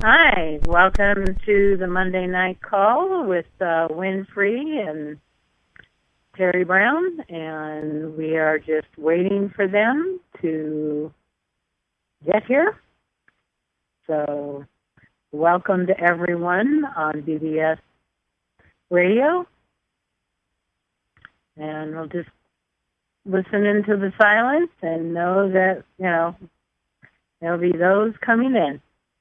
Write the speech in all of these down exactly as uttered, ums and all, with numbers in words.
Hi, welcome to the Monday Night Call with uh, Winfrey and Terry Brown, and we are just waiting for them to get here. So welcome to everyone on B B S Radio, and we'll just listen into the silence and know that, you know, there'll be those coming in.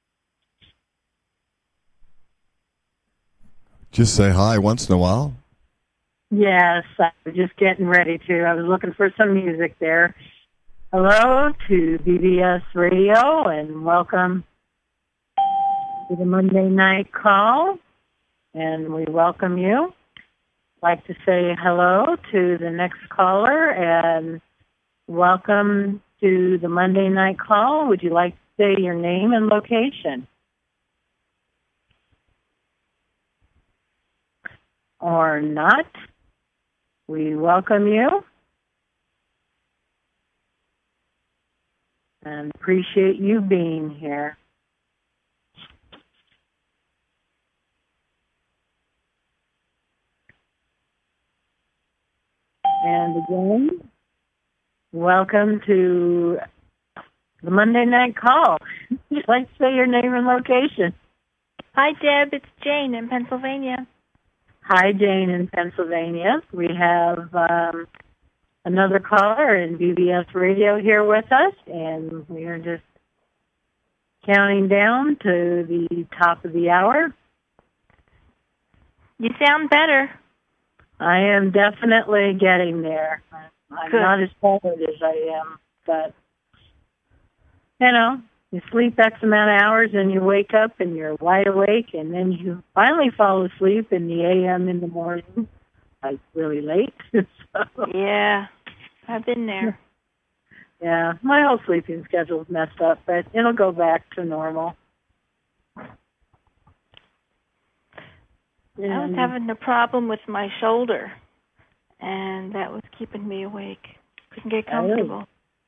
Just say hi once in a while. Yes, I was just getting ready to. I was looking for some music there. Hello to B B S Radio, and welcome to the Monday Night Call, and we welcome you. I'd like to say hello to the next caller, and welcome to the Monday Night Call. Would you like to say your name and location? Or not? We welcome you and appreciate you being here. And again, welcome to the Monday Night Call. Would you like to say your name and location? Hi, Deb. It's Jane in Pennsylvania. Hi, Jane in Pennsylvania. We have um, another caller in B B S Radio here with us, and we are just counting down to the top of the hour. You sound better. I am definitely getting there. I'm Good. Not as tired as I am, but, you know, you sleep X amount of hours and you wake up and you're wide awake, and then you finally fall asleep in the A M in the morning, like really late. So, yeah, I've been there. Yeah, my whole sleeping schedule's messed up, but it'll go back to normal. And I was having a problem with my shoulder, and that was keeping me awake. Couldn't get comfortable.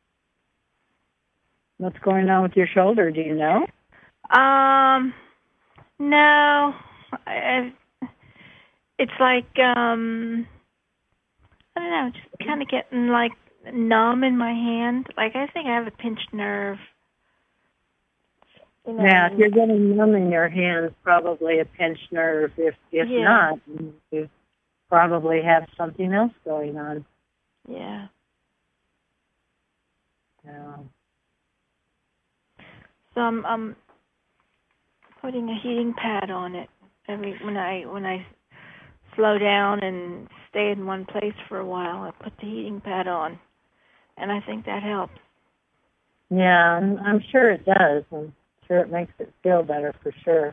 What's going on with your shoulder? Do you know? Um, no. I, it's like, um, I don't know, just kind of getting like numb in my hand. Like I think I have a pinched nerve. You know, yeah, if you're getting numb in your hands, probably a pinched nerve. If if yeah. not, you probably have something else going on. Yeah. Yeah. So I'm, I'm putting a heating pad on it every when I when I slow down and stay in one place for a while. I put the heating pad on, and I think that helps. Yeah, I'm, I'm sure it does. I'm sure it makes it feel better for sure.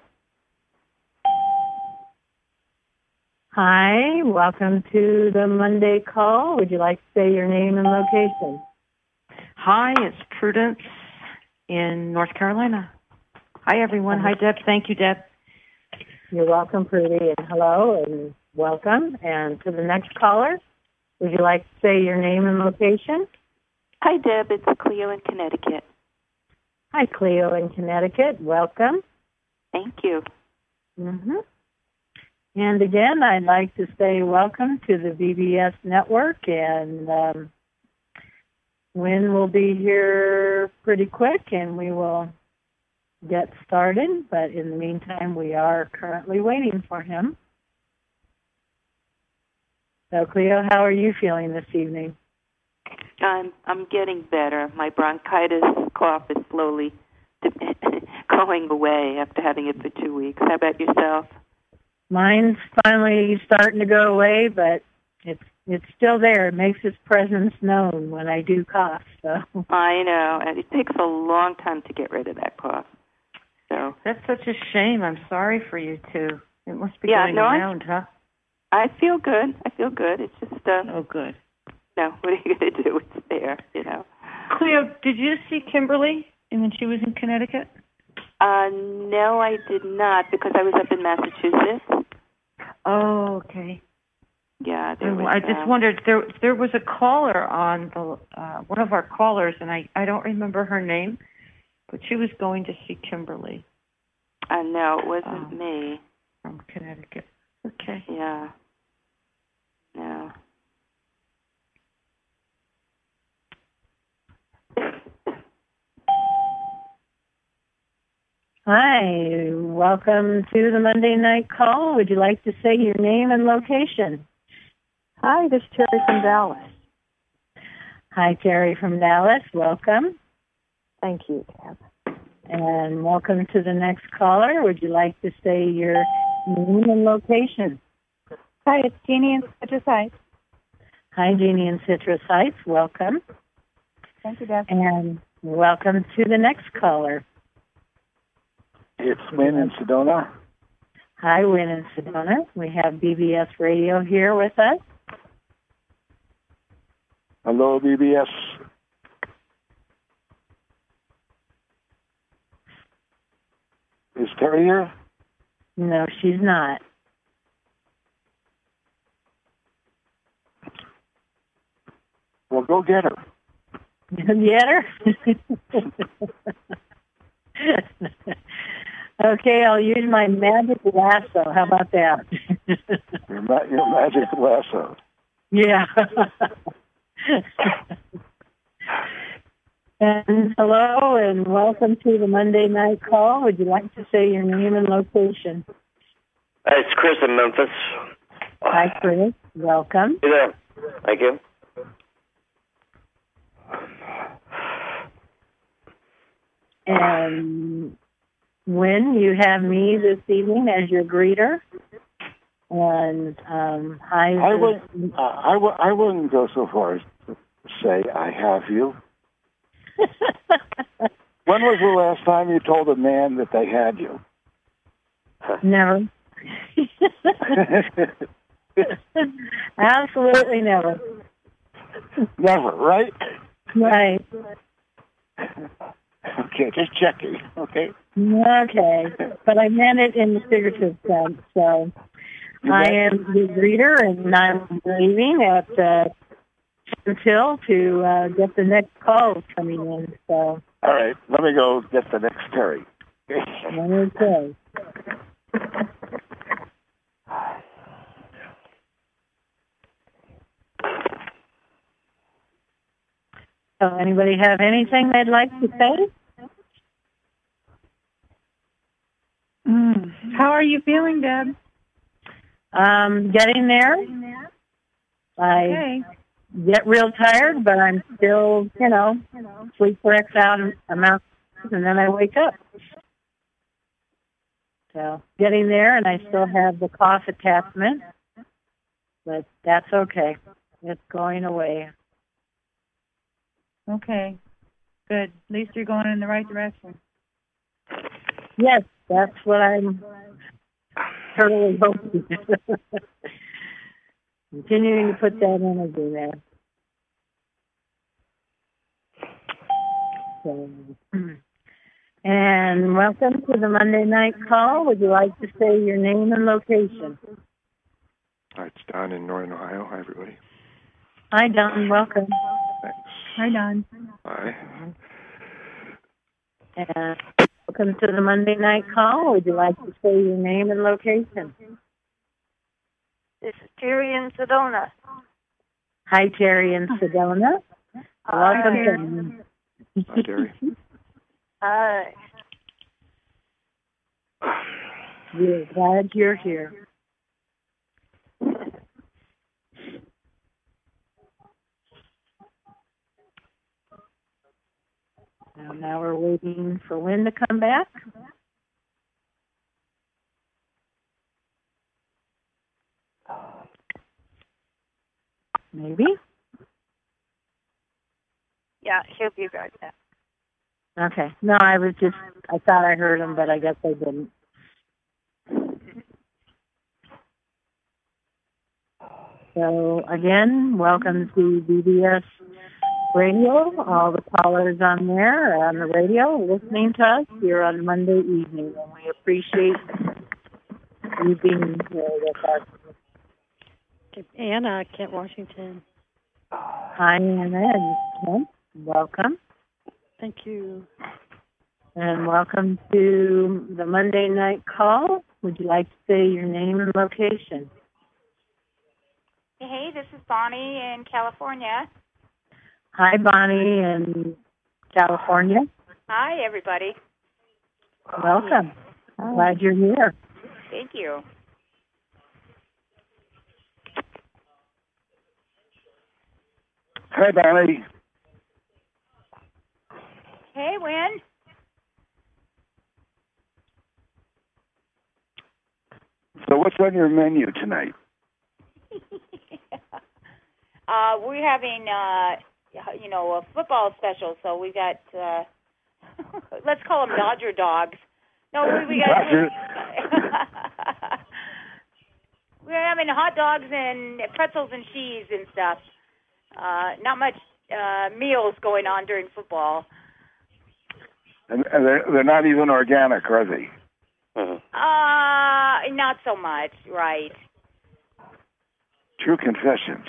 Hi, welcome to the Monday Call. Would you like to say your name and location? Hi, it's Prudence in North Carolina. Hi, everyone. Hi, Deb. Thank you, Deb. You're welcome, Prudy, and hello, and welcome. And to the next caller, would you like to say your name and location? Hi, Deb. It's Cleo in Connecticut. Hi, Cleo in Connecticut. Welcome. Thank you. Mm-hmm. And again, I'd like to say welcome to the B B S network, and um, Win will be here pretty quick, and we will get started. But in the meantime, we are currently waiting for him. So, Cleo, how are you feeling this evening? I'm I'm getting better. My bronchitis cough is slowly going away after having it for two weeks. How about yourself? Mine's finally starting to go away, but it's it's still there. It makes its presence known when I do cough. So I know, and it takes a long time to get rid of that cough. So that's such a shame. I'm sorry for you too. It must be yeah, going no, around, I, huh? I feel good. I feel good. It's just uh, oh, good. No, what are you going to do? It's there, you know. Cleo, did you see Kimberly when she was in Connecticut? Uh, no, I did not, because I was up in Massachusetts. Oh, okay. Yeah, there was, I just uh, wondered, there there was a caller on the uh, one of our callers, and I, I don't remember her name, but she was going to see Kimberly. Uh, no, it wasn't Oh. me. From Connecticut. Okay. Yeah. No. Hi, welcome to the Monday night call. Would you like to say your name and location? Hi, this is Terry from Dallas. Hi, Terry from Dallas. Welcome. Thank you, Tab. And welcome to the next caller. Would you like to say your name and location? Hi, it's Jeannie in Citrus Heights. Hi, Jeannie in Citrus Heights. Welcome. Thank you, Deb. And welcome to the next caller. It's Win in Sedona. Hi, Win in Sedona. We have B B S Radio here with us. Hello, B B S. Is Terry here? No, she's not. Well, go get her. Get her? Okay, I'll use my magic lasso. How about that? Your, ma- your magic lasso. Yeah. And hello and welcome to the Monday night call. Would you like to say your name and location? Hey, it's Chris in Memphis. Hi, Chris. Welcome. Hey there. Thank you. And Wynn, you have me this evening as your greeter. And um, hi. I would. Uh, I would. I wouldn't go so far as to say I have you. When was the last time you told a man that they had you? Never. Absolutely never. Never, right? Right. Okay, just checking. Okay. Okay. But I meant it in the figurative sense. So You I bet. am the greeter, and I'm leaving at uh, until to uh, get the next call coming in. So. All right, let me go get the next Terry. Okay. So anybody have anything they'd like to say? Mm. How are you feeling, Deb? Um, getting there. I Okay. get real tired, but I'm still, you know, sleep for X out amount, and then I wake up. So getting there, and I still have the cough attachment, but that's okay. It's going away. Okay. Good. At least you're going in the right direction. Yes, that's what I'm totally hoping. Continuing to put that energy there. So, and welcome to the Monday night call. Would you like to say your name and location? Hi, it's Don in Northern Ohio. Hi, everybody. Hi, Don. Welcome. Thanks. Hi, Don. Hi. And welcome to the Monday night call. Would you like to say your name and location? This is Terry in Sedona. Hi, Terry in Sedona. Welcome. Hi, Terry. Hi. We're glad you're here. Now, now we're waiting for Lynn to come back. Maybe. Yeah, he'll be right back. Okay. No, I was just, I thought I heard him, but I guess I didn't. So, again, welcome to B B S Radio. All the callers on there on the radio listening to us here on Monday evening, and we appreciate you being here with us. Anna, Kent, Washington. Hi, Anna and Kent. Welcome. Thank you. and welcome to the Monday night call. Would you like to say your name and location? Hey, this is Bonnie in California. Hi, Bonnie in California. Hi, everybody. Welcome. Hi. Glad you're here. Thank you. Hi, Bonnie. Hey, Wynn. So what's on your menu tonight? uh, we're having, uh, you know, a football special, so we got, uh, let's call them Dodger dogs. No, we, we got, Dodger. we're having hot dogs and pretzels and cheese and stuff. Uh, not much uh, meals going on during football. And, and they're, they're not even organic, are they? Mm-hmm. Uh, not so much, right. True confessions.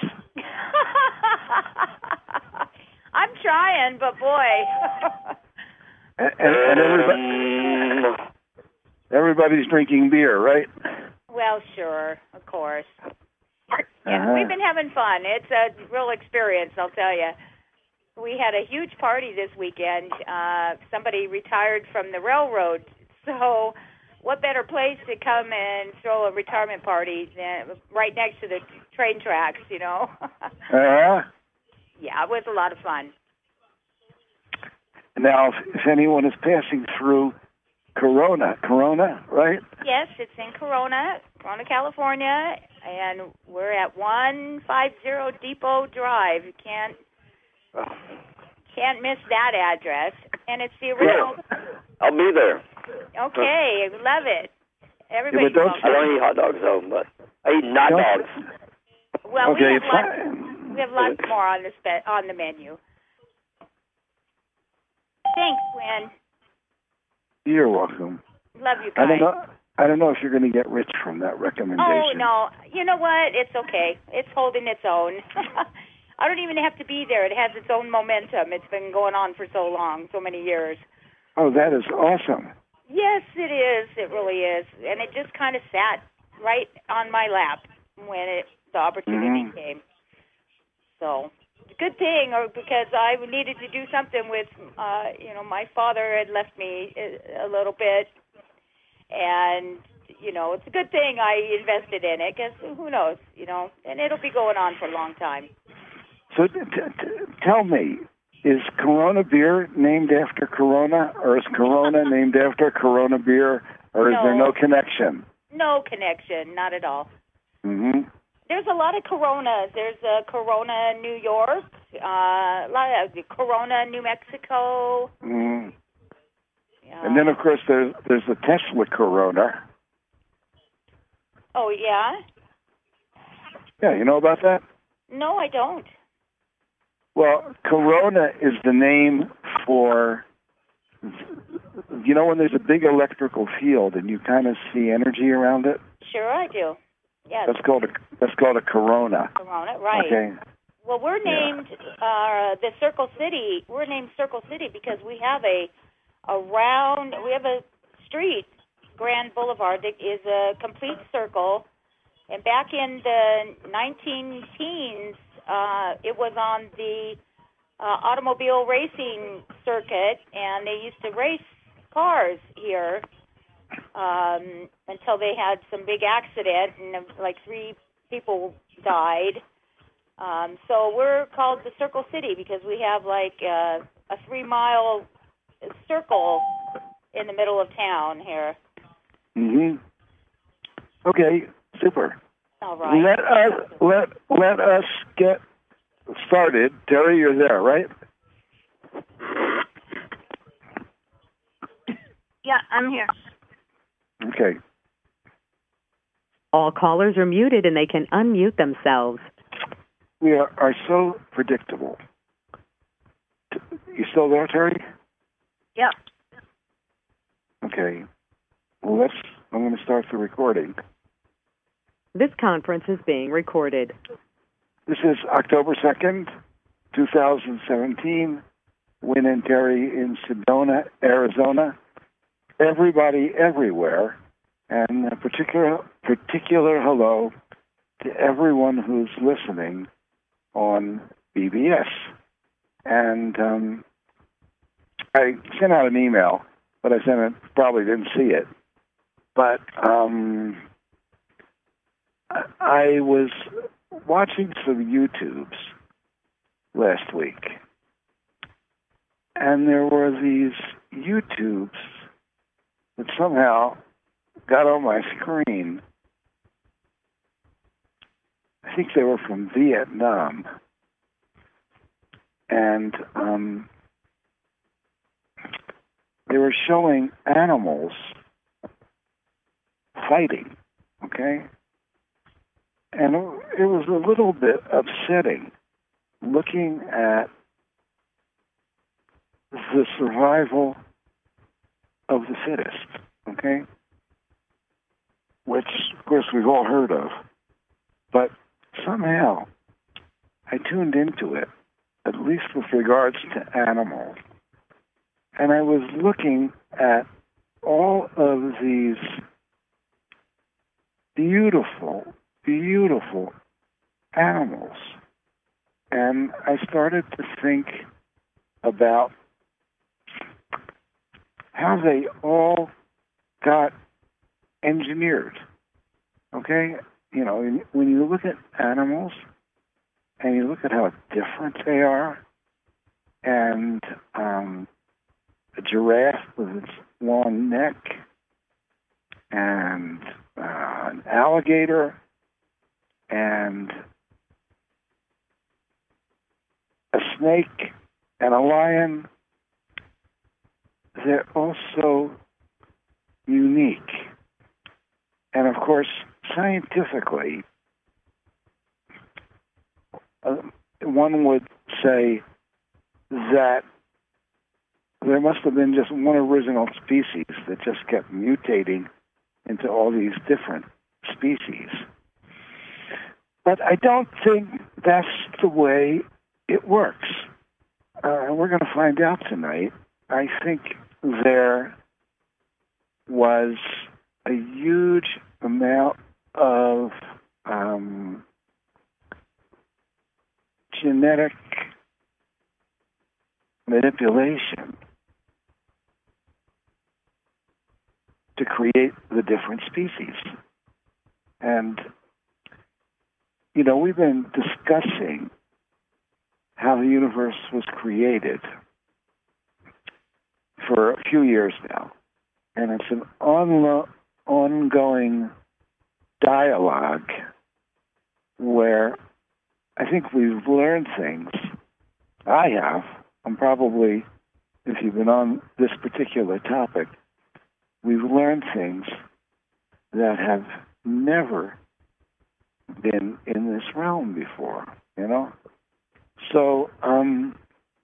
I'm trying, but boy. And, and, and everybody, everybody's drinking beer, right? Well, sure, of course. Yeah, Uh-huh. we've been having fun. It's a real experience, I'll tell you. We had a huge party this weekend. Uh, somebody retired from the railroad, so what better place to come and throw a retirement party than right next to the train tracks, you know? Uh-huh. Yeah, it was a lot of fun. Now, if, if anyone is passing through Corona, Corona, right? Yes, it's in Corona, Corona, California, and we're at one fifty Depot Drive. You can't can't miss that address, and it's the original. Yeah, I'll be there. Okay, love it. Everybody. Yeah, but don't I don't eat hot dogs though, but I eat not Don't- dogs. well, okay, we have it's lots. fine. We have lots more on the spe- on the menu. Thanks, Gwen. You're welcome. Love you I guys. don't know. I don't know if you're going to get rich from that recommendation. Oh no, you know what? It's okay. It's holding its own. I don't even have to be there. It has its own momentum. It's been going on for so long, so many years. Oh, that is awesome. Yes, it is. It really is. And it just kind of sat right on my lap when it the opportunity Mhm. came. So, it's a good thing, or because I needed to do something with, uh, you know, my father had left me a, a little bit, and you know, it's a good thing I invested in it because who knows, you know, and it'll be going on for a long time. So t- t- tell me, is Corona beer named after Corona, or is Corona named after Corona beer, or is No. there no connection? No connection, not at all. Mm-hmm. There's a lot of Coronas. There's a Corona, New York, uh, a lot of Corona, New Mexico. Mm-hmm. Yeah. And then, of course, there's there's the Tesla Corona. Oh, yeah? Yeah, you know about that? No, I don't. Well, Corona is the name for, you know, when there's a big electrical field and you kind of see energy around it. Sure I do. Yes. That's called a that's called a corona. Corona, right. Okay. Well, we're named uh, the Circle City. We're named Circle City because we have a a round. We have a street, Grand Boulevard, that is a complete circle. And back in the nineteen teens, uh, it was on the uh, automobile racing circuit, and they used to race cars here um, until they had some big accident, and uh, like three people died. Um, so we're called the Circle City because we have like uh, a three-mile circle in the middle of town here. Mhm. Okay. Super. All right. Let us let let us get started. Terry, you're there, right? Yeah, I'm here. Okay. All callers are muted and they can unmute themselves. We are, are so predictable. You still there, Terry? Yeah. Okay. Well, let's. I'm going to start the recording. This conference is being recorded. This is October second, two thousand seventeen, Win and Terry in Sedona, Arizona, everybody everywhere, and a particular, particular hello to everyone who's listening on B B S. And um, I sent out an email, but I sent it, probably didn't see it. But um, I was watching some YouTubes last week, and there were these YouTubes that somehow got on my screen. I think they were from Vietnam. And um, they were showing animals fighting, okay? And it was a little bit upsetting looking at the survival of the fittest, okay? Which, of course, we've all heard of. But somehow I tuned into it, at least with regards to animals. And I was looking at all of these beautiful, beautiful animals. And I started to think about how they all got engineered. Okay? You know, when you look at animals and you look at how different they are, and um, a giraffe with its long neck, and uh, an alligator, and a snake, and a lion, they're all so unique. And of course, scientifically, uh, one would say that there must have been just one original species that just kept mutating into all these different species. But I don't think that's the way it works. Uh, we're going to find out tonight. I think there was a huge amount of um, genetic manipulation to create the different species. And, you know, we've been discussing how the universe was created for a few years now. And it's an onlo- ongoing dialogue where I think we've learned things. I have. I'm probably, if you've been on this particular topic, we've learned things that have never been in this realm before, you know? So, um,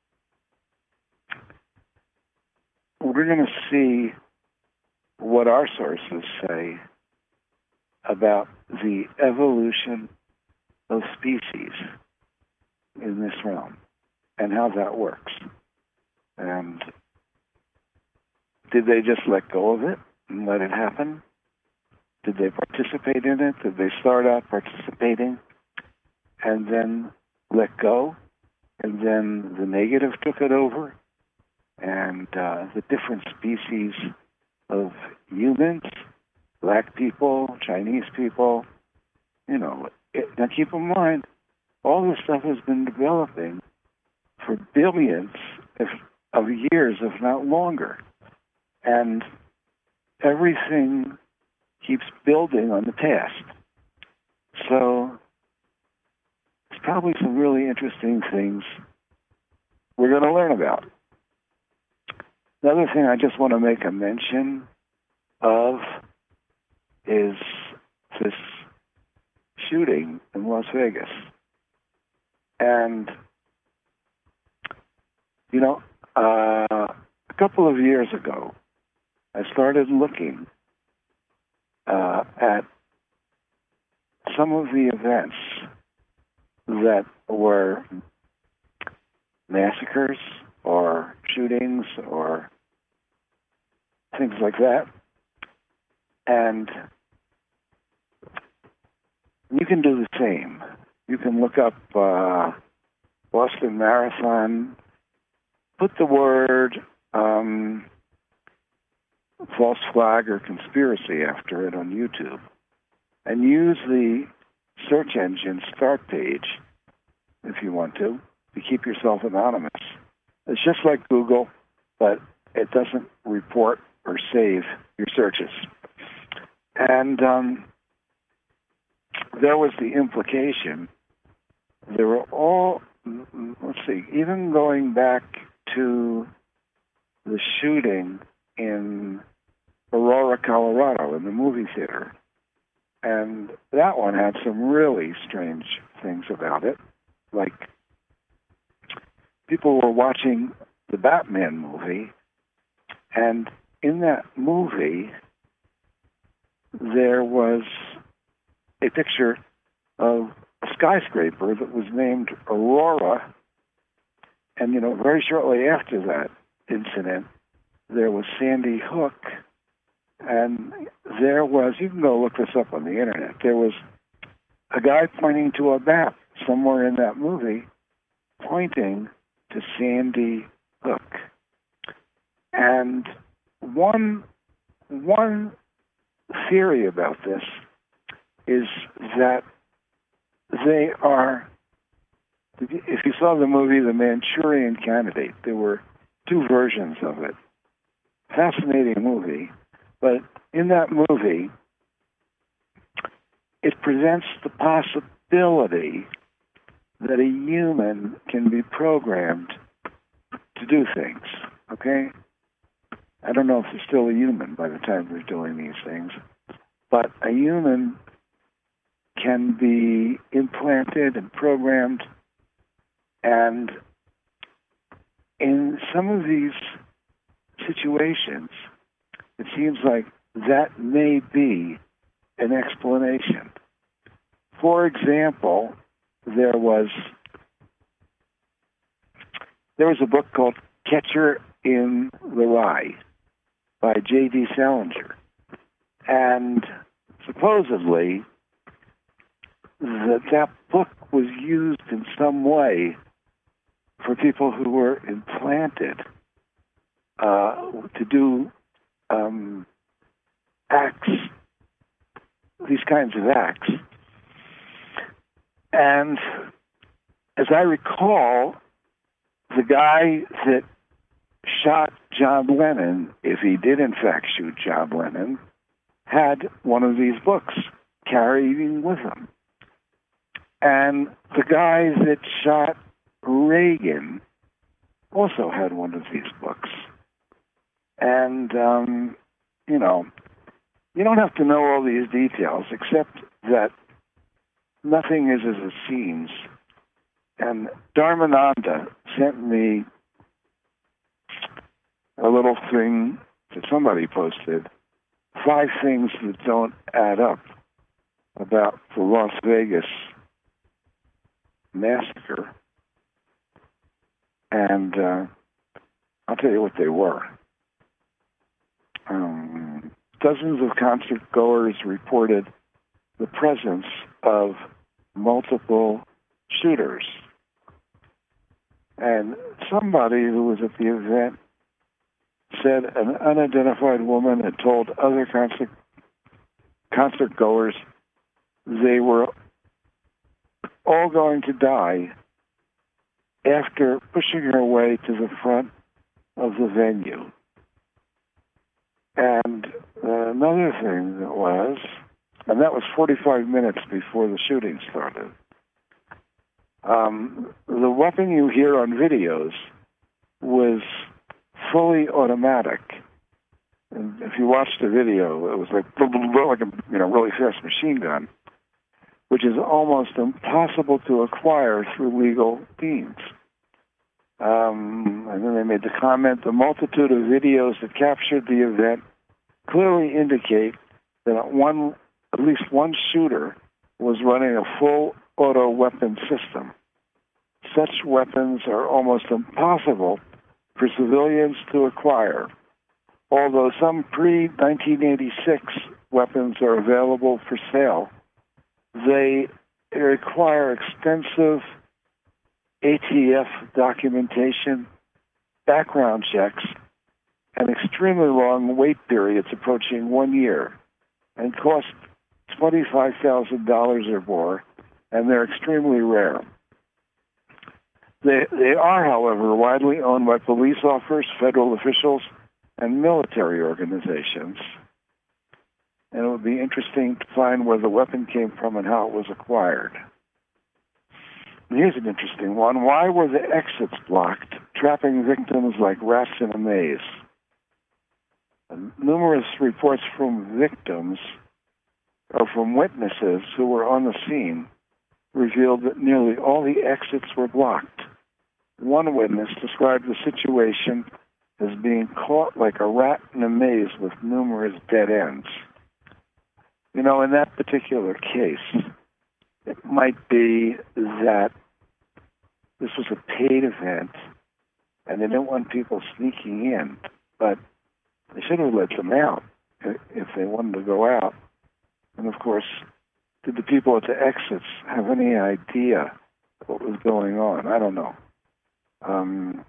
we're going to see what our sources say about the evolution of species in this realm and how that works. And did they just let go of it and let it happen? Did they participate in it? Did they start out participating and then let go? And then the negative took it over? And uh, the different species of humans, black people, Chinese people, you know, it, now keep in mind, all this stuff has been developing for billions if, of years, if not longer. And everything keeps building on the past. So there's probably some really interesting things we're going to learn about. Another thing I just want to make a mention of is this shooting in Las Vegas. And, you know, uh, a couple of years ago, I started looking uh, at some of the events that were massacres or shootings or things like that. And you can do the same. You can look up uh, Boston Marathon, put the word um, false flag or conspiracy after it on YouTube, and use the search engine start page, if you want to, to keep yourself anonymous. It's just like Google, but it doesn't report or save your searches. And um, there was the implication. They were all, let's see, even going back to the shooting in Aurora, Colorado, in the movie theater. And that one had some really strange things about it. Like, people were watching the Batman movie, and in that movie, there was a picture of a skyscraper that was named Aurora. And, you know, very shortly after that incident, there was Sandy Hook. And there was, you can go look this up on the internet, there was a guy pointing to a map somewhere in that movie, pointing to Sandy Hook. And one, one theory about this is that they are, if you saw the movie The Manchurian Candidate, there were two versions of it. Fascinating movie, but in that movie, it presents the possibility that a human can be programmed to do things, okay? I don't know if they're still a human by the time they're doing these things, but a human can be implanted and programmed, and in some of these situations, it seems like that may be an explanation. For example, there was there was a book called Catcher in the Rye by J D Salinger. And supposedly that that book was used in some way for people who were implanted uh, to do um, acts, these kinds of acts. And as I recall, the guy that shot John Lennon, if he did in fact shoot John Lennon, had one of these books carrying with him. And the guy that shot Reagan also had one of these books. And, um, you know, you don't have to know all these details, except that nothing is as it seems. And Dharmananda sent me a little thing that somebody posted, five things that don't add up about the Las Vegas massacre. And uh, I'll tell you what they were. Um, dozens of concert goers reported the presence of multiple shooters. And somebody who was at the event said an unidentified woman had told other concert concert goers they were all going to die after pushing her way to the front of the venue. And uh, another thing that was, and that was forty-five minutes before the shooting started, um, the weapon you hear on videos was fully automatic. And if you watch the video, it was like, like a you know, really fast machine gun, which is almost impossible to acquire through legal means. Um, and then they made the comment, the multitude of videos that captured the event clearly indicate that one, at least one shooter was running a full auto weapon system. Such weapons are almost impossible for civilians to acquire. Although some pre nineteen eighty-six weapons are available for sale, they require extensive A T F documentation, background checks, and extremely long wait periods approaching one year, and cost twenty-five thousand dollars or more, and they're extremely rare. They, they are, however, widely owned by police officers, federal officials, and military organizations. And it would be interesting to find where the weapon came from and how it was acquired. And here's an interesting one. Why were the exits blocked, trapping victims like rats in a maze? And numerous reports from victims or from witnesses who were on the scene revealed that nearly all the exits were blocked. One witness described the situation as being caught like a rat in a maze with numerous dead ends. You know, in that particular case, it might be that this was a paid event and they didn't want people sneaking in, but they should have let them out if they wanted to go out. And of course, did the people at the exits have any idea what was going on? I don't know. Um,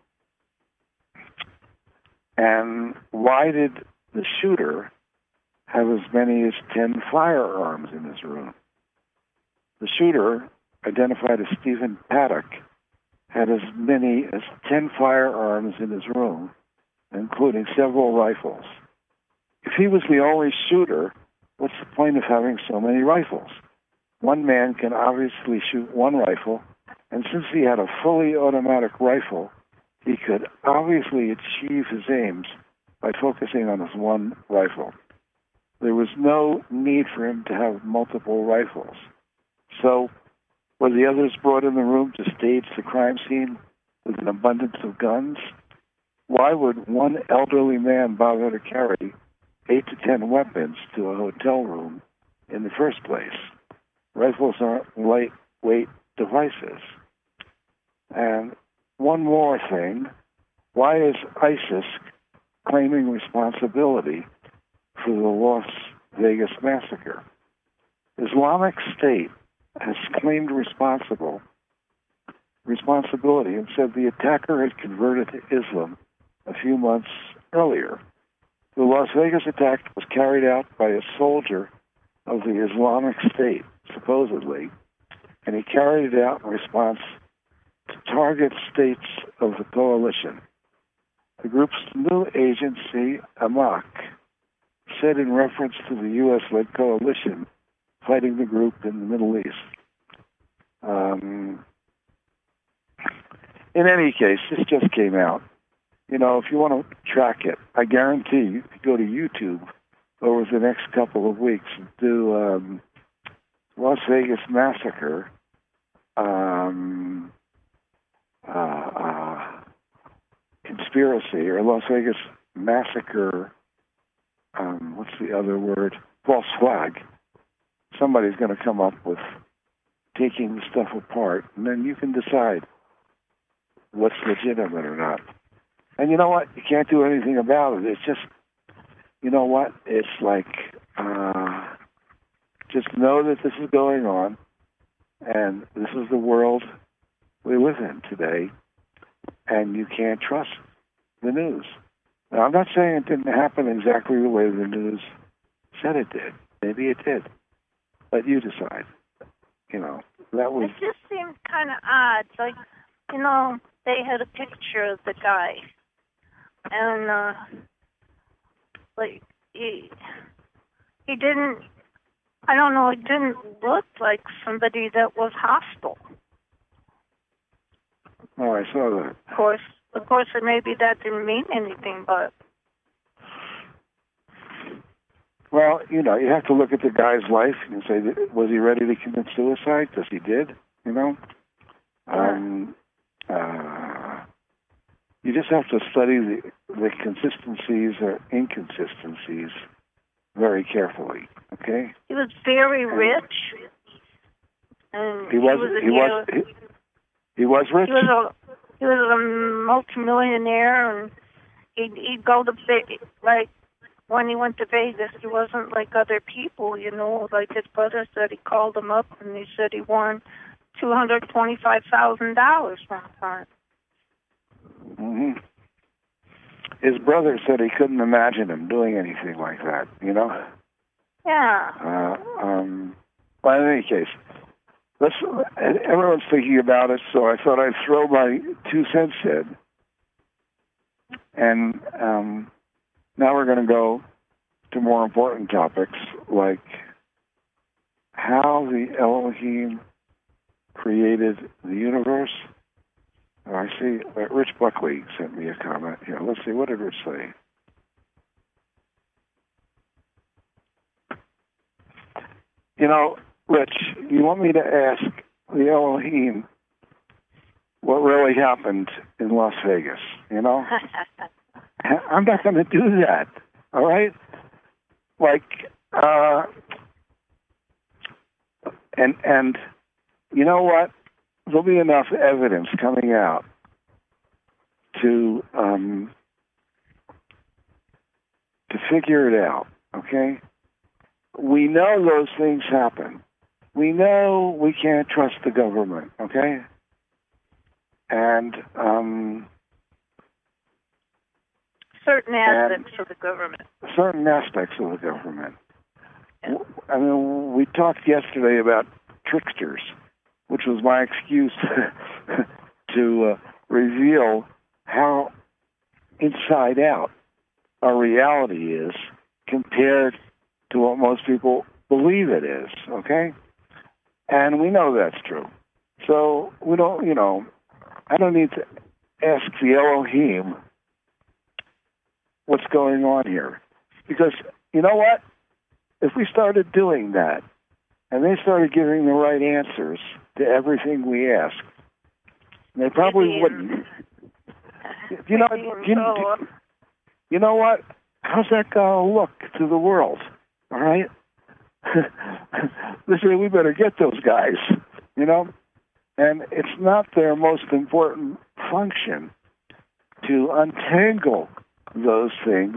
and why did the shooter have as many as ten firearms in his room? The shooter, identified as Stephen Paddock, had as many as ten firearms in his room, including several rifles. If he was the only shooter, what's the point of having so many rifles? One man can obviously shoot one rifle, and since he had a fully automatic rifle, he could obviously achieve his aims by focusing on his one rifle. There was no need for him to have multiple rifles. So, were the others brought in the room to stage the crime scene with an abundance of guns? Why would one elderly man bother to carry eight to ten weapons to a hotel room in the first place? Rifles aren't lightweight devices. And one more thing, why is ISIS claiming responsibility for the Las Vegas massacre? Islamic State has claimed responsible responsibility and said the attacker had converted to Islam a few months earlier. The Las Vegas attack was carried out by a soldier of the Islamic State, supposedly, and he carried it out in response to target states of the coalition. The group's new agency, Amaq, said in reference to the U S-led coalition fighting the group in the Middle East. Um, in any case, this just came out. You know, if you want to track it, I guarantee you could go to YouTube over the next couple of weeks and do um, Las Vegas Massacre um, uh, uh, conspiracy, or Las Vegas Massacre, um, what's the other word? False flag. Somebody's going to come up with taking the stuff apart, and then you can decide what's legitimate or not. And you know what? You can't do anything about it. It's just, you know what? It's like, uh, just know that this is going on, and this is the world we live in today, and you can't trust the news. Now, I'm not saying it didn't happen exactly the way the news said it did. Maybe it did. But you decide. You know, that was... It just seemed kind of odd. Like, you know, they had a picture of the guy. And, uh, like, he, he didn't, I don't know, it didn't look like somebody that was hostile. Oh, I saw that. Of course, of course, and maybe that didn't mean anything, but... Well, you know, you have to look at the guy's life and say, was he ready to commit suicide? Because he did, you know? Um, uh, you just have to study the, the consistencies or inconsistencies very carefully, okay? He was very rich. And he was, he was, he was, he, he was rich? He was a, he was a multimillionaire, and he'd, he'd go to Vegas. Like, when he went to Vegas, he wasn't like other people, you know. Like his brother said, he called him up, and he said he won two hundred twenty-five thousand dollars one time. Mm-hmm. His brother said he couldn't imagine him doing anything like that, you know? Yeah. Uh, um, but in any case, let's, everyone's thinking about it, so I thought I'd throw my two cents in. And um, now we're going to go to more important topics, like how the Elohim created the universe. Oh, I see. Uh, Rich Buckley sent me a comment here. Let's see. What did Rich say? You know, Rich, you want me to ask the Elohim what really happened in Las Vegas, you know? I'm not going to do that, all right? Like, uh, and and you know what? There'll be enough evidence coming out to um, to figure it out, okay? We know those things happen. We know we can't trust the government, okay? And um, certain aspects of the government. Certain aspects of the government. Yeah. I mean, we talked yesterday about tricksters, which was my excuse to uh, reveal how inside out our reality is compared to what most people believe it is, okay? And we know that's true. So we don't, you know, I don't need to ask the Elohim what's going on here. Because, you know what? If we started doing that, and they started giving the right answers to everything we ask, they probably wouldn't. You know, you, you, you know what? How's that going to look to the world? All right? Listen, we better get those guys, you know? And it's not their most important function to untangle those things.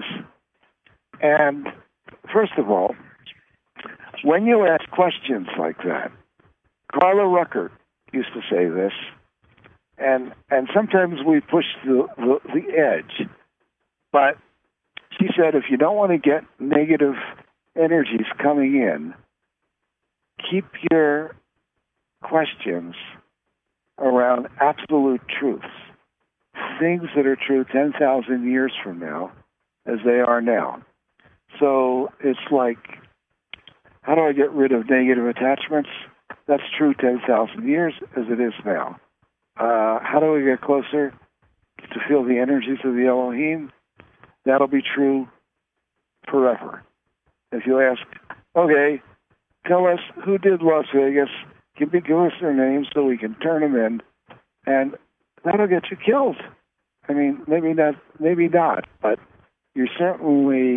And first of all, when you ask questions like that, Carla Rucker used to say this, and and sometimes we push the, the, the edge, but she said if you don't want to get negative energies coming in, keep your questions around absolute truths, things that are true ten thousand years from now as they are now. So it's like, how do I get rid of negative attachments? That's true ten thousand years as it is now. Uh, how do we get closer to feel the energies of the Elohim? That'll be true forever. If you ask, okay, tell us who did Las Vegas, give, me, give us their names so we can turn them in, and that'll get you killed. I mean, maybe not, maybe not, but you're certainly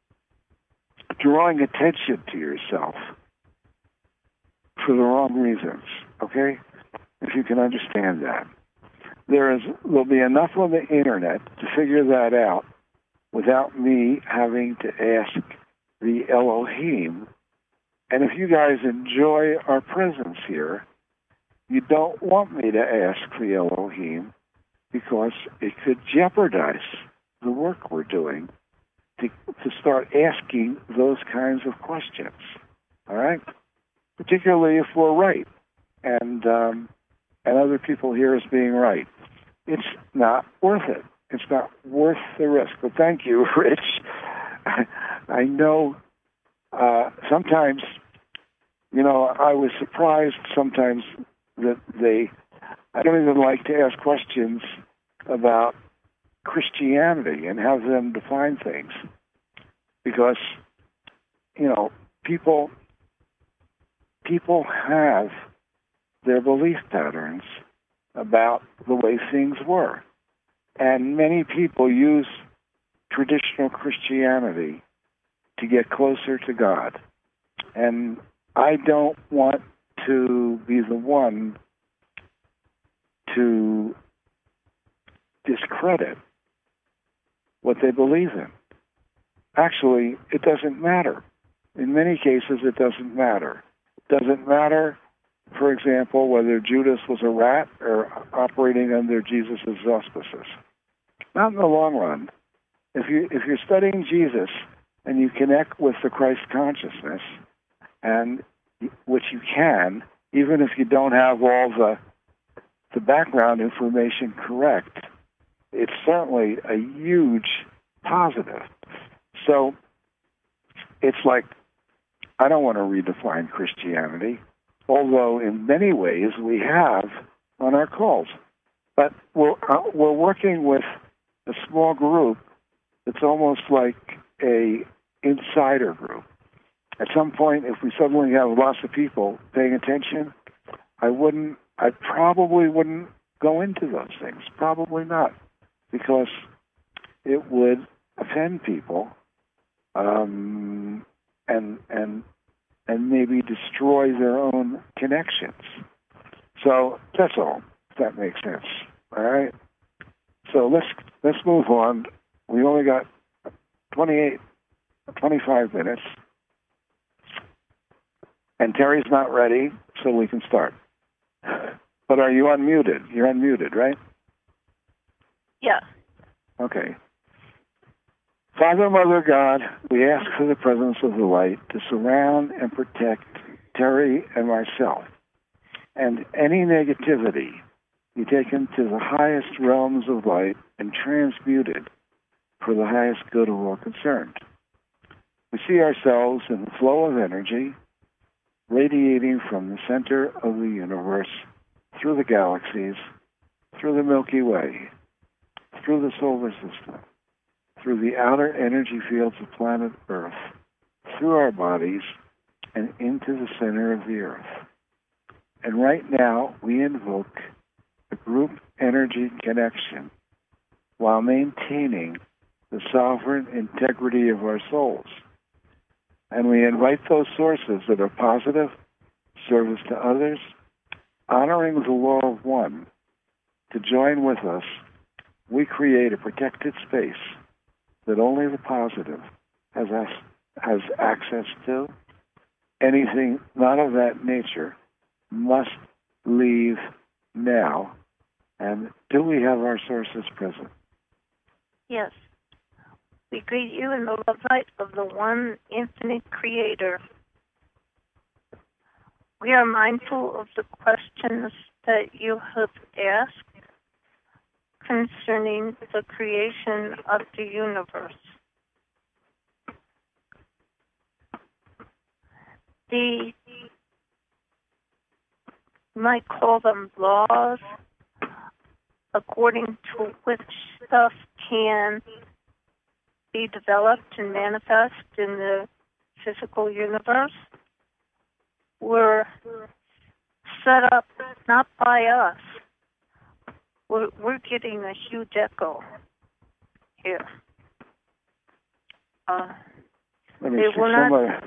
drawing attention to yourself for the wrong reasons, okay? If you can understand that. There is, there'll be enough on the internet to figure that out without me having to ask the Elohim. And if you guys enjoy our presence here, you don't want me to ask the Elohim because it could jeopardize the work we're doing to, to start asking those kinds of questions, all right? Particularly if we're right and um, and other people hear us being right. It's not worth it. It's not worth the risk. But thank you, Rich. I, I know uh, sometimes, you know, I was surprised sometimes that they, I don't even like to ask questions about Christianity and have them define things. Because, you know, people, people have their belief patterns about the way things were. And many people use traditional Christianity to get closer to God. And I don't want to be the one to discredit what they believe in. Actually, it doesn't matter. In many cases, it doesn't matter. It doesn't matter, for example, whether Judas was a rat or operating under Jesus' auspices. Not in the long run. If you if you're studying Jesus and you connect with the Christ consciousness, and which you can, even if you don't have all the the background information correct, it's certainly a huge positive. So it's like, I don't want to redefine Christianity, although in many ways we have on our calls. But we're, uh, we're working with a small group that's almost like a insider group. At some point, if we suddenly have lots of people paying attention, I wouldn't, I probably wouldn't go into those things. Probably not, because it would offend people, um, and and and maybe destroy their own connections. So that's all. If that makes sense. All right. So let's let's move on. We only got twenty-eight, twenty-five minutes. And Terry's not ready, so we can start. But are you unmuted? You're unmuted, right? Yeah. Okay. Father, Mother, God, we ask for the presence of the light to surround and protect Terry and myself. And any negativity be taken to the highest realms of light and transmuted for the highest good of all concerned. We see ourselves in the flow of energy radiating from the center of the universe, through the galaxies, through the Milky Way, through the solar system, through the outer energy fields of planet Earth, through our bodies, and into the center of the Earth. And right now, we invoke the group energy connection while maintaining the sovereign integrity of our souls. And we invite those sources that are positive, service to others, honoring the law of one, to join with us. We create a protected space that only the positive has has access to. Anything not of that nature must leave now. And do we have our sources present? Yes. We greet you in the love light of the one infinite creator. We are mindful of the questions that you have asked concerning the creation of the universe. The, you might call them laws, according to which stuff can be developed and manifest in the physical universe, were set up not by us. We're, we're getting a huge echo here. Uh, Let me they see were somebody. not.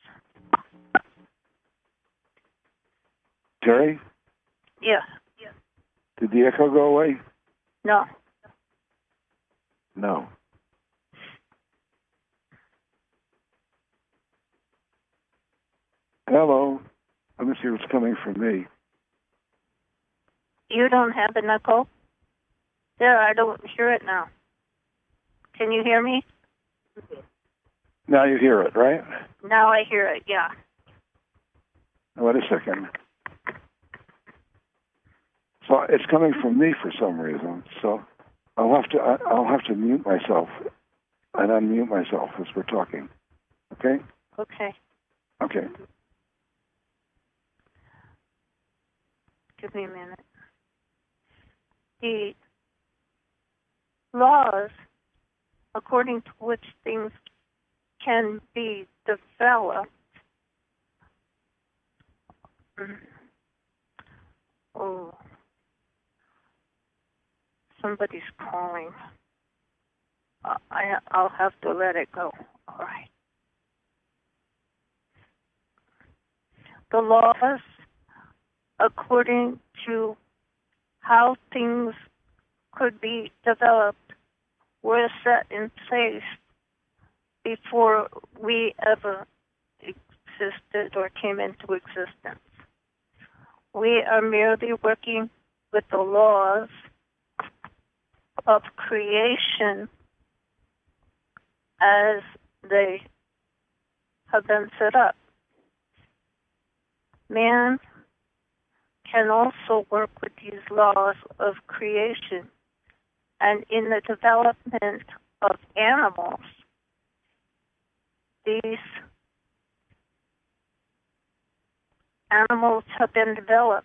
Terry? Yeah. Did the echo go away? No. No. Hello. Let me see what's coming from me. You don't have an echo? There, I don't hear it now. Can you hear me? Now you hear it, right? Now I hear it, yeah. Wait a second. So it's coming from me for some reason. So I'll have to I'll have to mute myself and unmute myself as we're talking. Okay? Okay. Okay. Give me a minute. The laws according to which things can be developed. Oh, somebody's calling. Uh, I, I'll have to let it go. All right. The laws according to how things could be developed were set in place before we ever existed or came into existence. We are merely working with the laws of creation as they have been set up. Man can also work with these laws of creation, and in the development of animals, these animals have been developed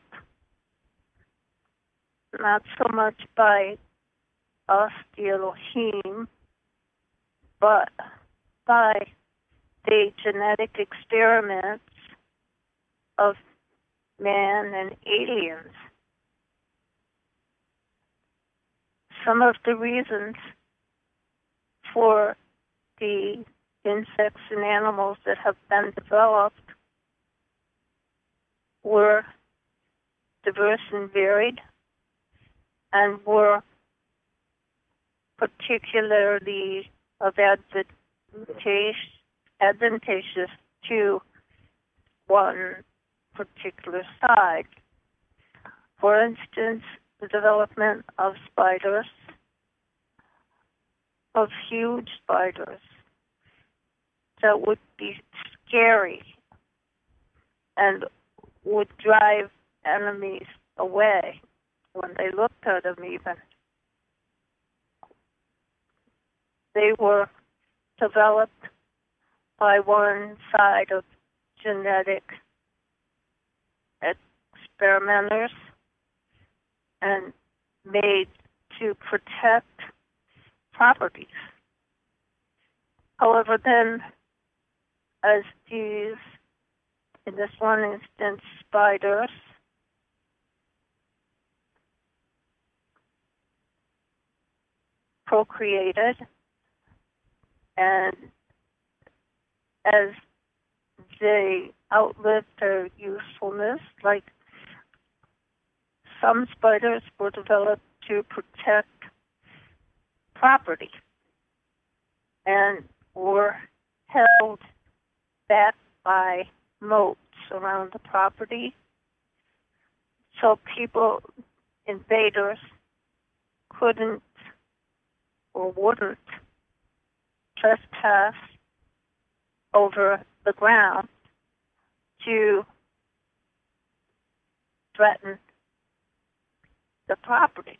not so much by us, the Elohim, but by the genetic experiments of man and aliens. Some of the reasons for the insects and animals that have been developed were diverse and varied, and were particularly of advantageous, advantageous to one particular side. For instance, the development of spiders, of huge spiders that would be scary and would drive enemies away when they looked at them even. They were developed by one side of genetic experimenters and made to protect properties. However, then, as these, in this one instance, spiders, procreated, and as they outlived their usefulness, like some spiders were developed to protect property and were held back by moats around the property, so people, invaders, couldn't or wouldn't trespass over the ground to threaten the property.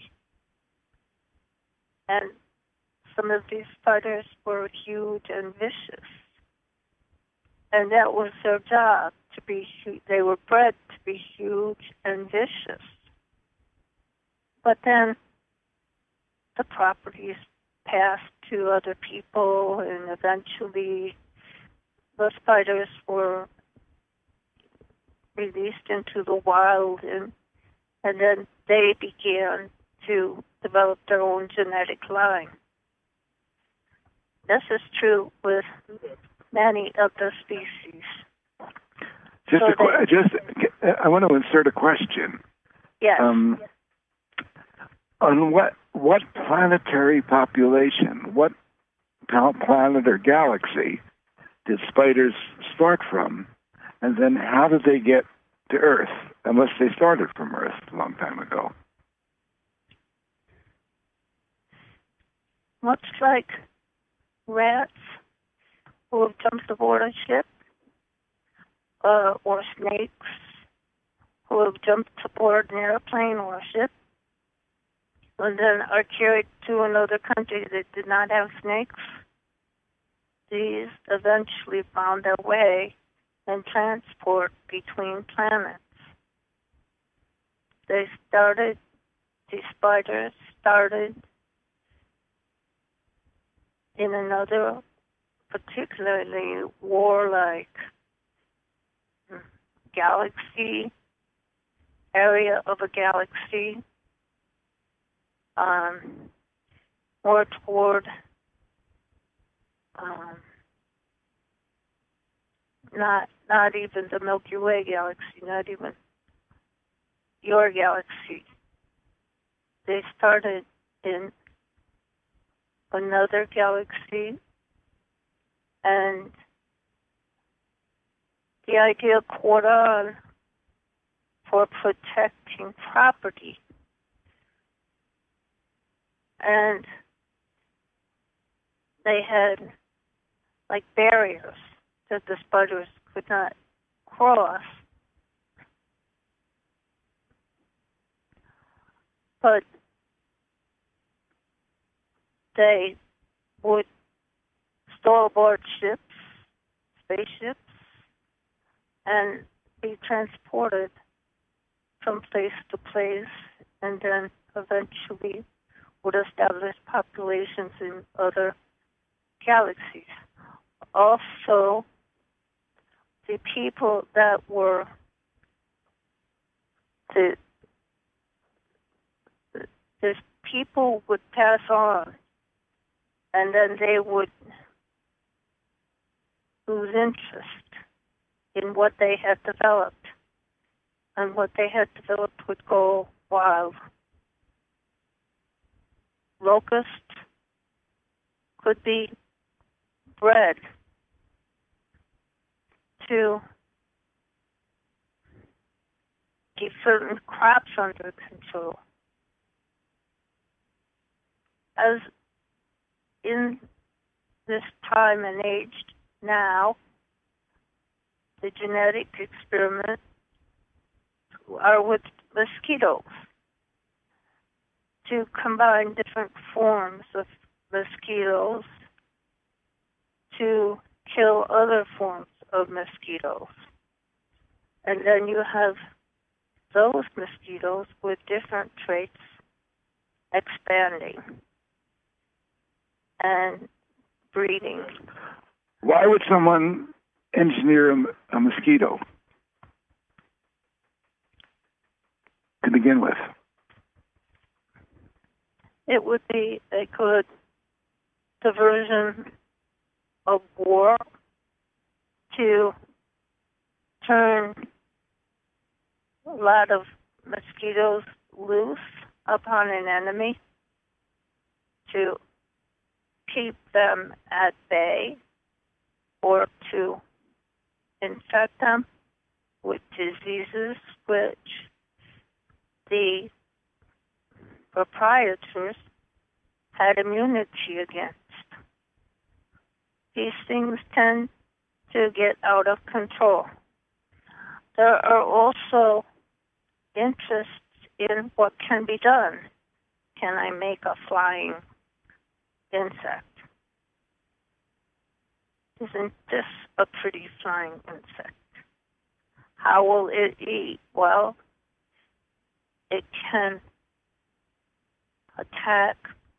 And some of these spiders were huge and vicious. And that was their job, to be hu- they were bred to be huge and vicious. But then the properties passed to other people, and eventually the spiders were released into the wild, and, and then they began to develop their own genetic line. This is true with many of the species. Just, So a, que- they- just, I want to insert a question. Yes. Um, on what what planetary population, what pal- planet or galaxy did spiders start from, and then how did they get to Earth? Unless they started from Earth a long time ago. Much like rats who have jumped aboard a ship, uh, or snakes who have jumped aboard an airplane or a ship, and then are carried to another country that did not have snakes. These eventually found their way and transport between planets. They started, these spiders started in another particularly warlike galaxy, area of a galaxy, um, more toward um, not not even the Milky Way galaxy, not even your galaxy. They started in another galaxy, and the idea caught on for protecting property. And they had like barriers that the spiders could not cross. But they would store aboard ships, spaceships, and be transported from place to place, and then eventually would establish populations in other galaxies. Also, the people that were the the people would pass on, and then they would lose interest in what they had developed, and what they had developed would go wild. Locusts could be bred to keep certain crops under control. As in this time and age now, the genetic experiments are with mosquitoes to combine different forms of mosquitoes to kill other forms of mosquitoes. And then you have those mosquitoes with different traits expanding and breeding. Why would someone engineer a, a mosquito to begin with? It would be a good diversion of war to turn a lot of mosquitoes loose upon an enemy, to keep them at bay, or to infect them with diseases which the proprietors had immunity against. These things tend to get out of control. There are also interests in what can be done. Can I make a flying insect? Isn't this a pretty flying insect? How will it eat? Well, it can attack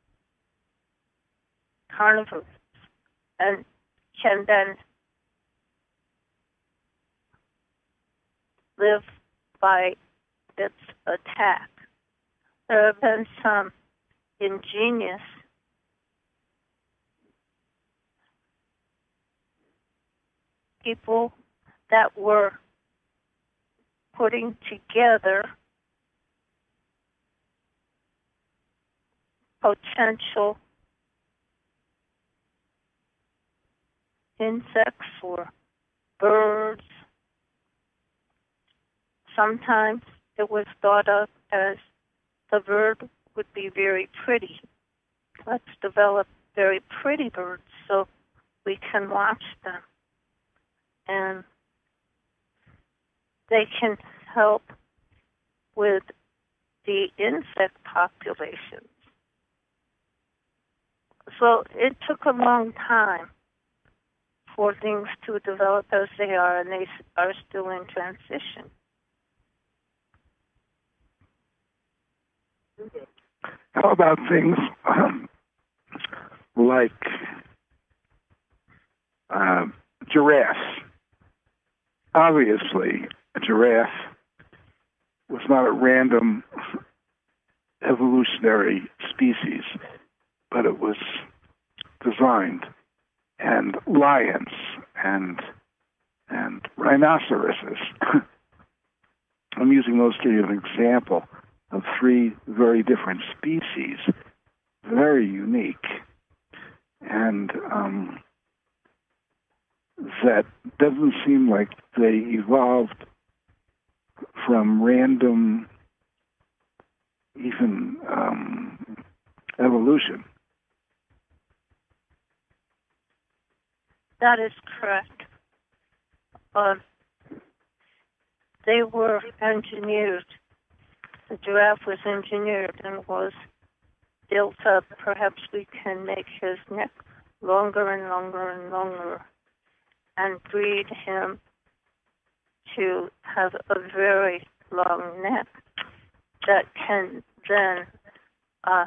carnivores and can then live by its attack. There have been some ingenious people that were putting together potential insects or birds. Sometimes it was thought of as the bird would be very pretty. Let's develop very pretty birds so we can watch them. And they can help with the insect populations. So it took a long time for things to develop as they are, and they are still in transition. How about things um, like uh, giraffes? Obviously, a giraffe was not a random evolutionary species, but it was designed. And lions and and rhinoceroses. I'm using those to give an example of three very different species very unique, and um, that doesn't seem like they evolved from random, even um, evolution. That is correct. Uh, they were engineered. The giraffe was engineered and was built up. Perhaps we can make his neck longer and longer and longer and breed him to have a very long neck that can then uh,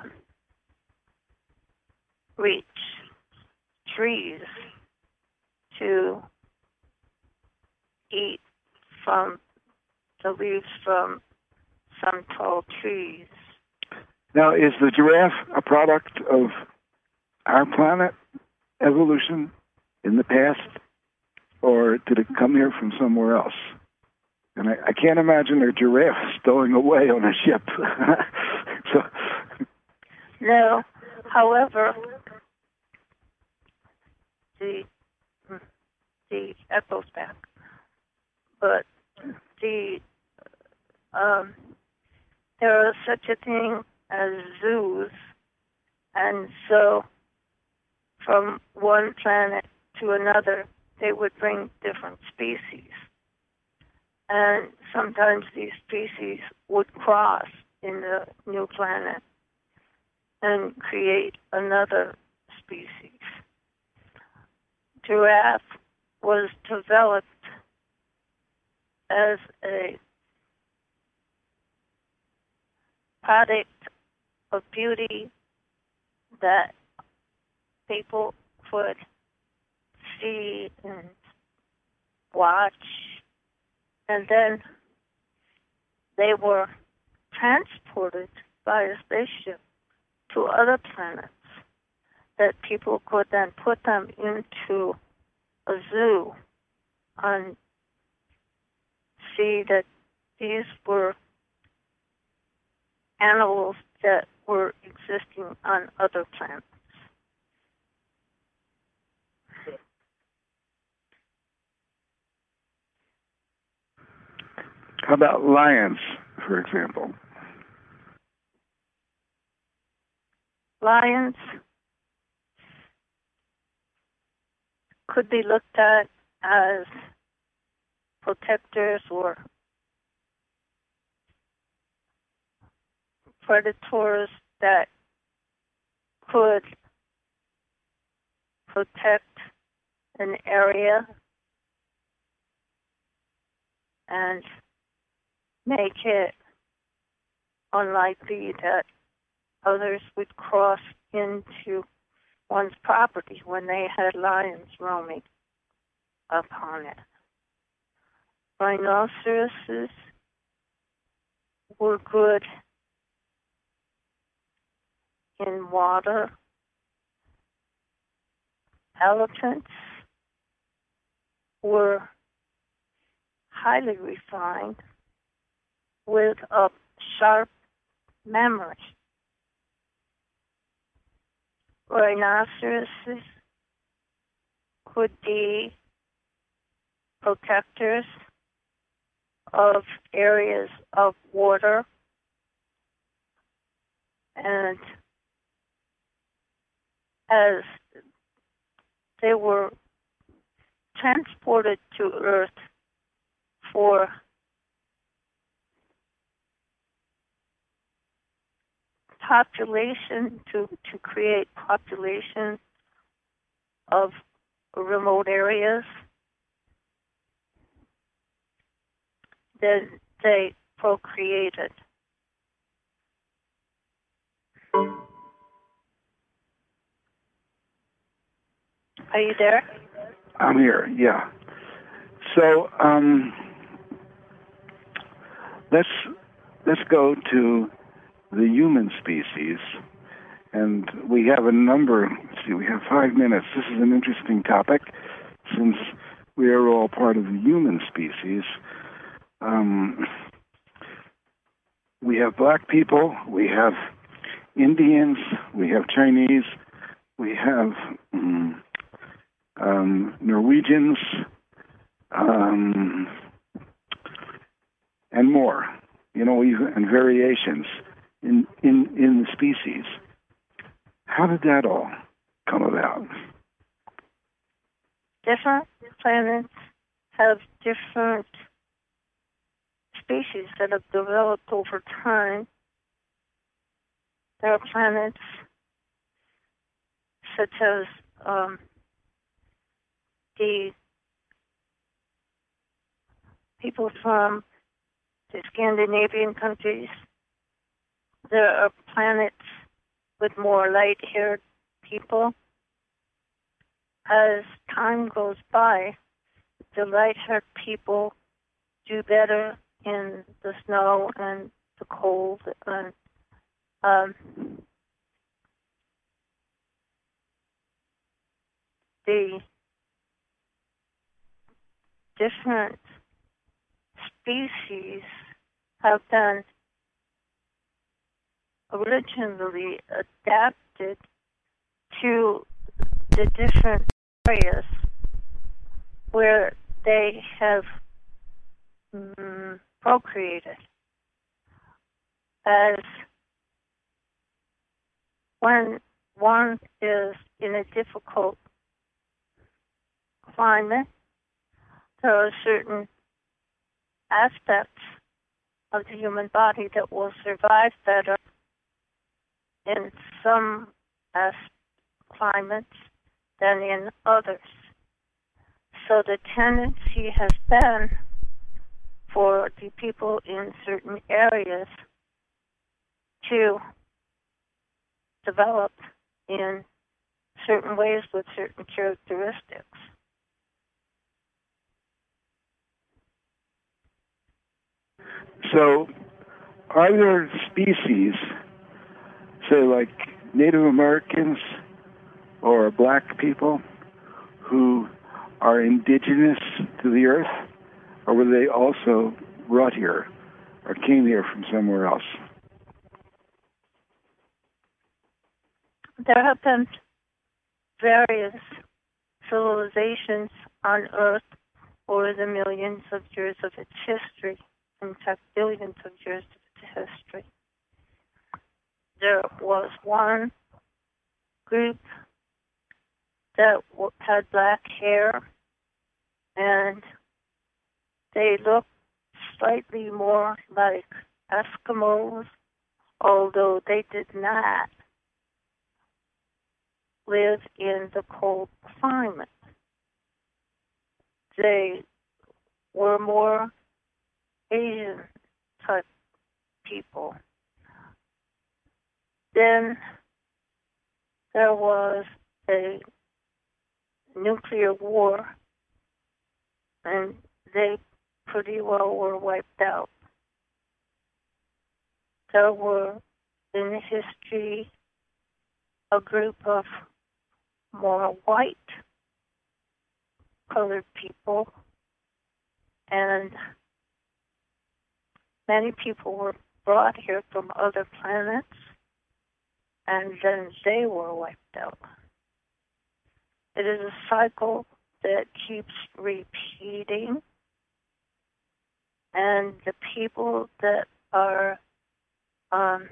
reach trees to eat from the leaves from some tall trees. Now, is the giraffe a product of our planet evolution in the past, or did it come here from somewhere else? And I, I can't imagine a giraffe stowing away on a ship. so, no, however, the the echoes back, but the um, there is such a thing as zoos, and so from one planet to another, they would bring different species. And sometimes these species would cross in the new planet and create another species. Giraffe was developed as a product of beauty that people could see and watch, and then they were transported by a spaceship to other planets that people could then put them into a zoo and see that these were animals that were existing on other planets. How about lions, for example? Lions could be looked at as protectors or predators that could protect an area and make it unlikely that others would cross into one's property when they had lions roaming upon it. Rhinoceroses were good in water. Elephants were highly refined with a sharp memory. Rhinoceroses could be protectors of areas of water, and as they were transported to Earth for population, to, to create population of remote areas, then they procreated. Are you there? I'm here, yeah. So um, let's let's go to the human species, and we have a number. Let's see, we have five minutes. This is an interesting topic, since we are all part of the human species. Um, we have black people, we have Indians, we have Chinese, we have um, um, Norwegians, um, and more, you know, even, and variations in, in, in the species. How did that all come about? Different planets have different species that have developed over time. There are planets such as um, the people from the Scandinavian countries. There are planets with more light-haired people. As time goes by, the light-haired people do better in the snow and the cold, and um, the different species have been originally adapted to the different areas where they have mm, procreated. As when one is in a difficult climate, there are certain aspects of the human body that will survive better in some as climates than in others. So the tendency has been for the people in certain areas to develop in certain ways with certain characteristics. So, are there species, say like Native Americans or black people, who are indigenous to the earth, or were they also brought here or came here from somewhere else? There have been various civilizations on Earth over the millions of years of its history, in fact, billions of years of its history. There was one group that had black hair, and they looked slightly more like Eskimos, although they did not live in the cold climate. They were more Asian type people. Then there was a nuclear war, and they pretty well were wiped out. There were, in history, a group of more white colored people, and many people were brought here from other planets, and then they were wiped out. It is a cycle that keeps repeating, and the people that are um,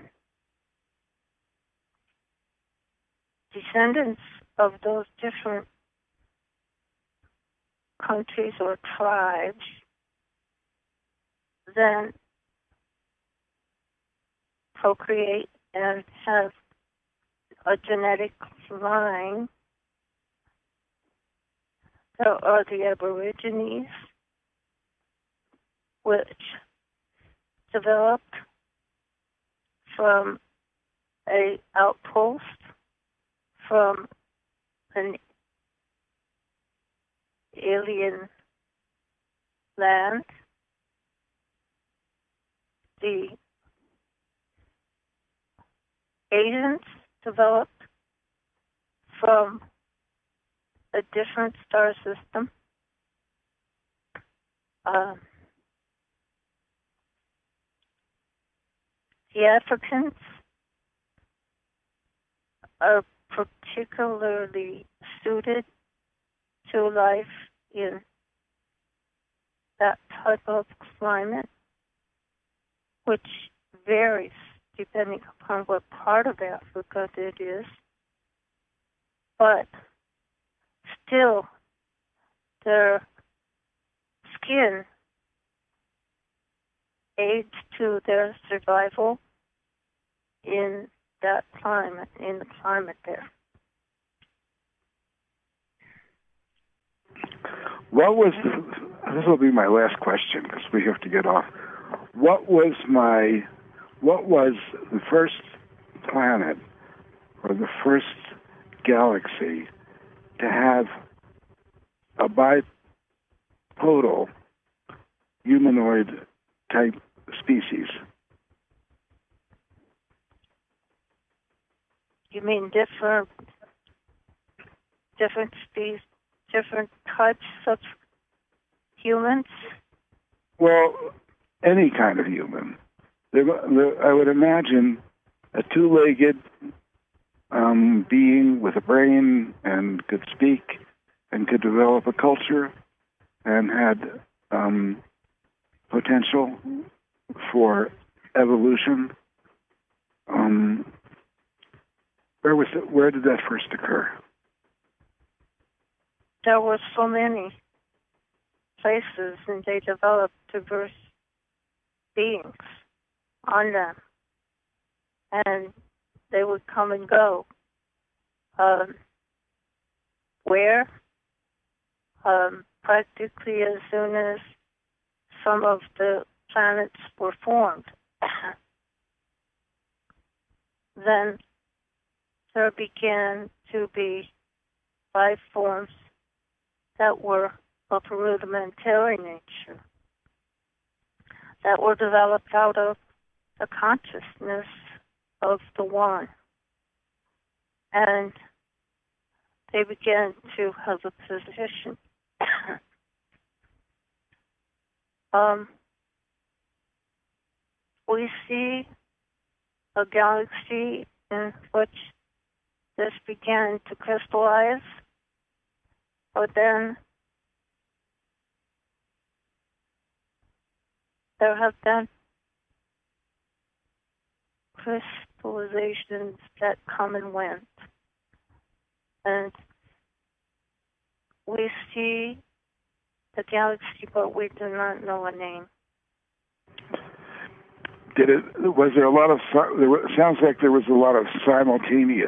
descendants of those different countries or tribes then procreate and have a genetic line. There are the Aborigines, which developed from a outpost from an alien land. The Asians developed from a different star system. Uh, the Africans are particularly suited to life in that type of climate, which varies depending upon what part of Africa it is. But still, their skin aids to their survival in that climate, in the climate there. What was the, this will be my last question because we have to get off. What was my, what was the first planet or the first galaxy to have a bipodal humanoid type species? You mean different, different species, different types of humans? Well, any kind of human. There, there, I would imagine a two-legged um, being with a brain and could speak and could develop a culture and had um, potential for evolution. Um, where was it, where did that first occur? There were so many places, and they developed diverse beings on them, and they would come and go. Um, where? Um, practically as soon as some of the planets were formed. Then there began to be life forms that were of a rudimentary nature, that were developed out of the consciousness of the One. And they began to have a position. um, we see a galaxy in which this began to crystallize, but then there have been crystallizations that come and went. And we see the galaxy, but we do not know a name. Did it? Was there a lot of? There was, sounds like there was a lot of simultaneous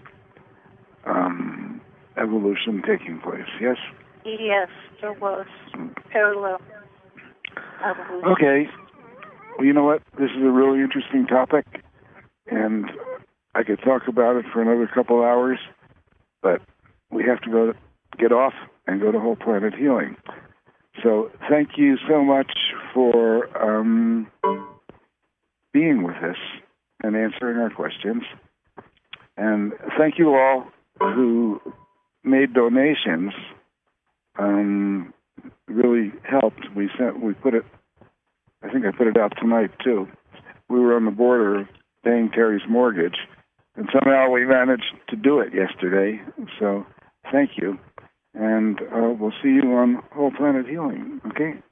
um, evolution taking place. Yes. Yes, there was parallel evolution. Okay. Well, you know what? This is a really interesting topic, and I could talk about it for another couple hours, but we have to go get off and go to Whole Planet Healing. So thank you so much for um, being with us and answering our questions. And thank you all who made donations. Um, really helped. We sent, we put it, I think I put it out tonight too. We were on the border of paying Terry's mortgage, and somehow we managed to do it yesterday. So thank you. And uh, we'll see you on Whole Planet Healing, okay?